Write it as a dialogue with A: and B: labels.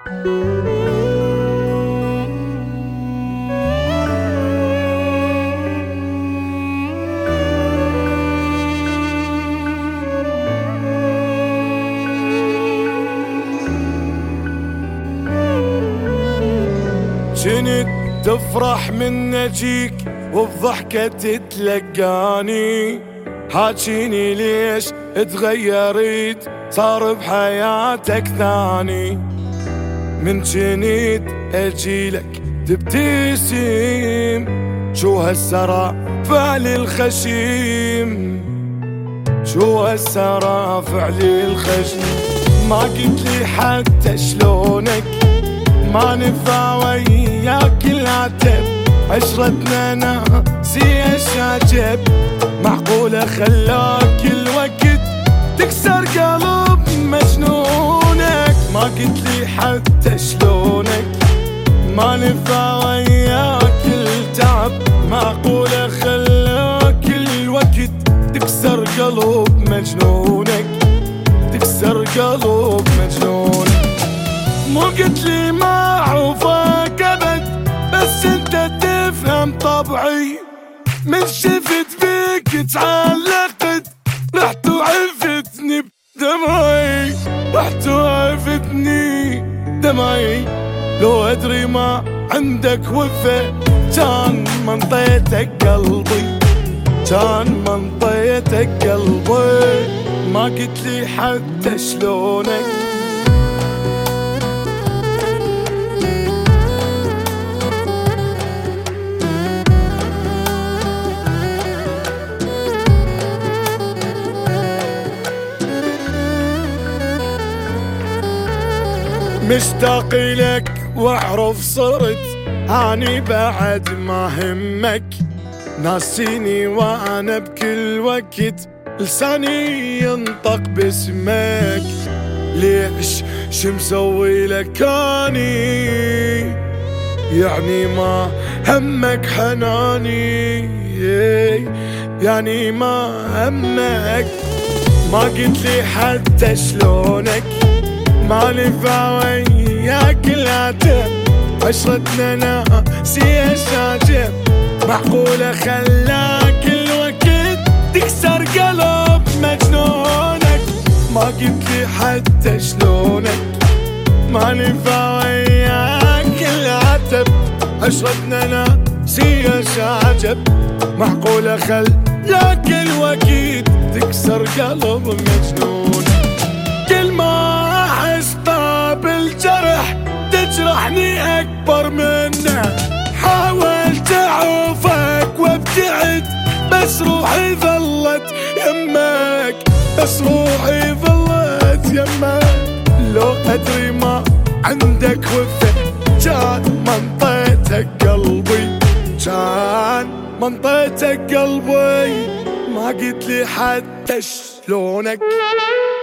A: كنت تفرح من نجيك وبضحكة تتلقاني، حاجيني ليش تغيرت صار بحياتك ثاني. من كنت اجيلك تبتسم، شو هالسرى فعل الخشيم، شو هالسرى فعل الخشيم. ما قلت لي حتى شلونك، ما نفع وياك العتب، عشرتنا ناسي الشاجب، معقولة خلاك الوقت تكسر قلب مجنونك. ما قلت لي حتى شلونك، ما نفع وياك التعب، معقولة خلاك الوقت تكسر قلب مجنونك، تكسر قلب مجنونك. مو قلت لي ما اعوفك ابد، بس انت تفهم طبعي، من شفت فيك تعلقت، رحت وعفتني بدمعي، رحت وعفتني دمعي. لو ادري ما عندك وفا كان منطيتك قلبي، كان منطيتك قلبي. ما قلت لي حتى شلونك، مشتاق لك واعرف صرت اني بعد ما همك، ناسيني وانا بكل وقت لساني ينطق باسمك. ليش شو مسوي لك اني، يعني ما همك حناني، يعني ما همك. ما قلت لي حتى شلونك، ما نفع وياك العتب، عشرتنا ناسي الشاجب، معقولة خلاك الوقت تكسر قلب مجنونك. ما قلت لي حتى شلونك، ما نفع وياك العتب، عشرتنا ناسي الشاجب، معقولة خلاك الوقت تكسر قلب مجنون. كل ما احس طاب الجرح تجرحني اكبر منه، حاولت اعوفك وابتعد بس روحي ظلت يمك، بس روحي ظلت يمك. لو ادري ما عندك وفا كان منطيتك قلبي، كان منطيتك قلبي. ما قلت لي حتى شلونك.